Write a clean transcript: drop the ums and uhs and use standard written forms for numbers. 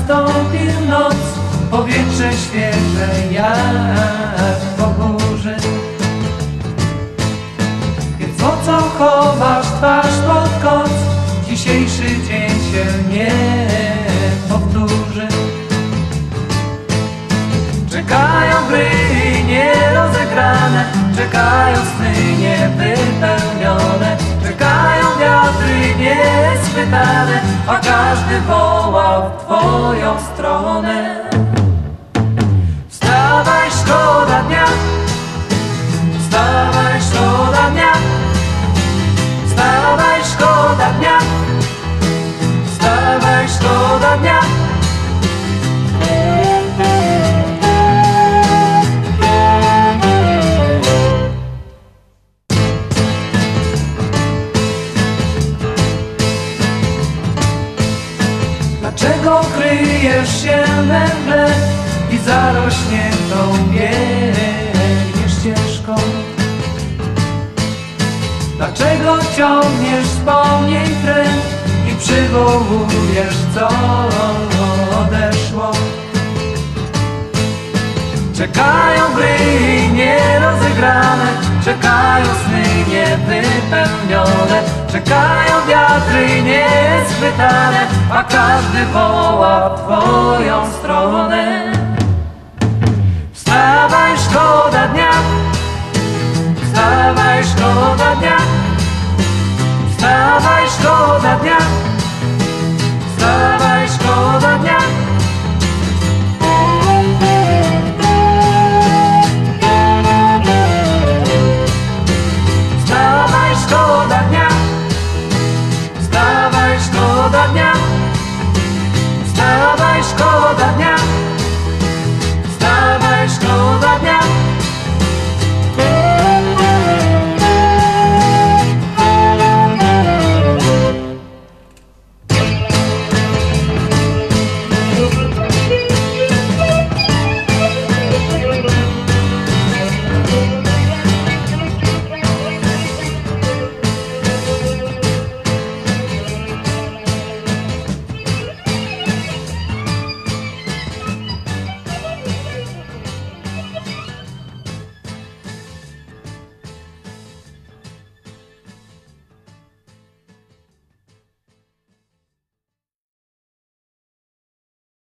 nastąpił noc, powietrze świeże jak po burzy. Więc po co chowasz twarz pod koc? Dzisiejszy dzień się nie powtórzy. Czekają gry nierozegrane, czekają sny niewypełnione, czekają wiatry nieschwytane, a każdy woła w twoją stronę. Wstawaj, szkoda dnia, wstawaj, szkoda dnia, wstawaj, szkoda dnia, wstawaj, szkoda dnia. Dlaczego kryjesz się we mgle i zarośniętą biegniesz ścieżką? Dlaczego ciągniesz po niej pręt i przywołujesz, co odeszło? Czekają gry nierozegrane, czekają sny niewypełnione, czekają wiatry nieschwytane, a każdy woła w twoją